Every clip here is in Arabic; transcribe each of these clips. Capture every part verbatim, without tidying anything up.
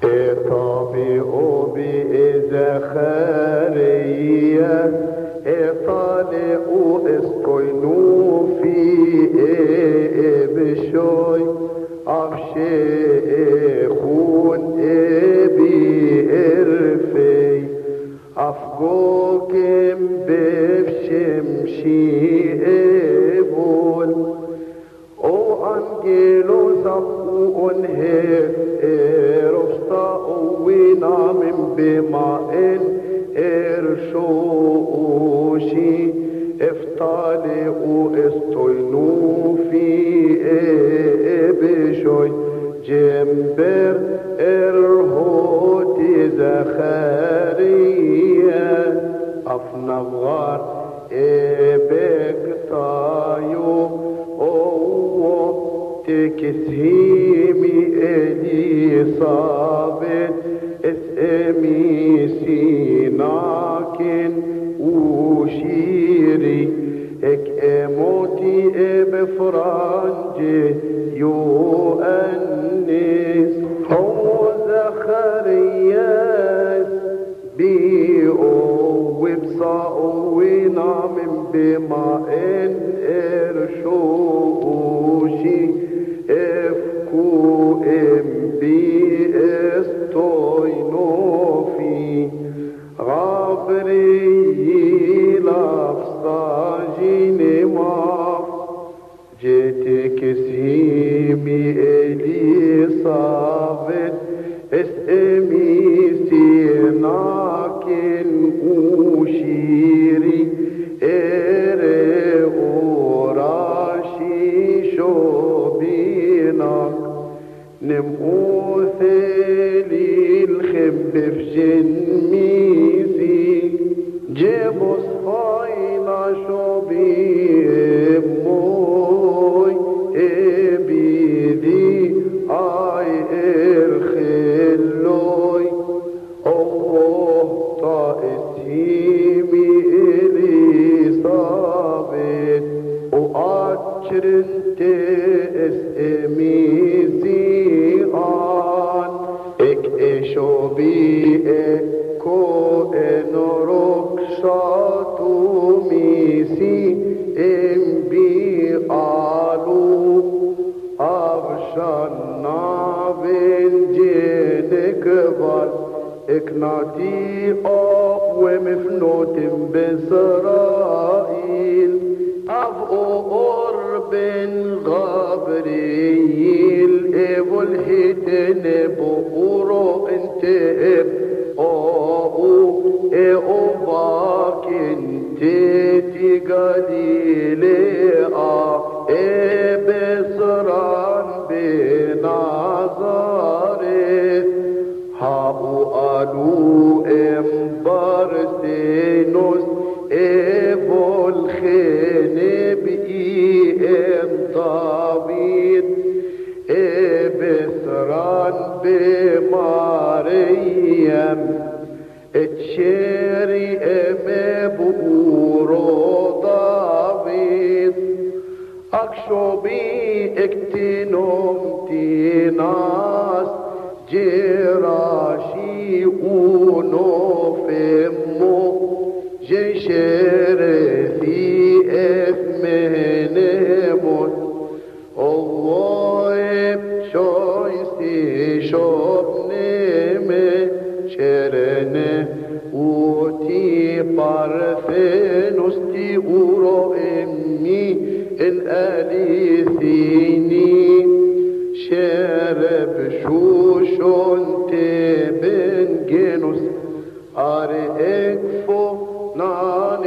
طابئوا بإزخارية طالعوا اسكنوا في بشوي أفشيخون بإرفي أفقوكم بفشمشي إبول أو أنجلو سفون هيرفتا ونام بماء إرشوشي افتالئوا استوينوا في بشوي جنبر إرهوتي زخارية أفنغار إبقتايو أوه تكسهيمي إليصابت اسمي سيناكن وشيري اك اموتي بفرانجي يو انس هو زخرياس بيئو وبصاؤ ونام بماء ارشوشي افكو ام بي استوينوفي غابري لافصاجين ماف جيتك سيمي اليصابت اسمي سيناكن وشيري اري وراشي شوبينك نموثلي الخب في جنميسي جيبو صفاينا شوبي موي ابيدي اي ارخلوي اوه طائسيمي اليصابت واتشرنت اسميزي شوبي اكو انورك شاتو ميسي ام بي آلو افشانا بين جينك بال اكناتي اق ومفنوت بسرائيل افقو قرب غابريل ابو الهتن بقورو انت اب او او باك انت تقليلي اه بسران بنظارت هاو قالوا امبارستينوس ابو الخنب اي طابيد بسران بماريم اتشيري امبورو دافيد اكشوبي اكتنوم تيناس جراشي ونوفمو جيشرثي افمنمون الله شويستي شوبنمي شرنه وتي بارفنوستي ورو امي الاليثيني شرب شوشون تبن جنوس ارئكفو نان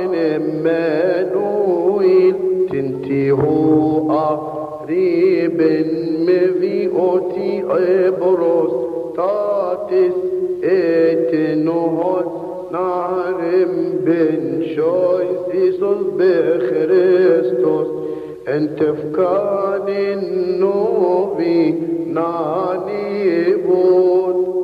امانويل تنتهو قريب مفيوتي ابروس تاتس اتنهد نارم بن شويس إيسوس بخريستوس انت فكان النوبي ناني بود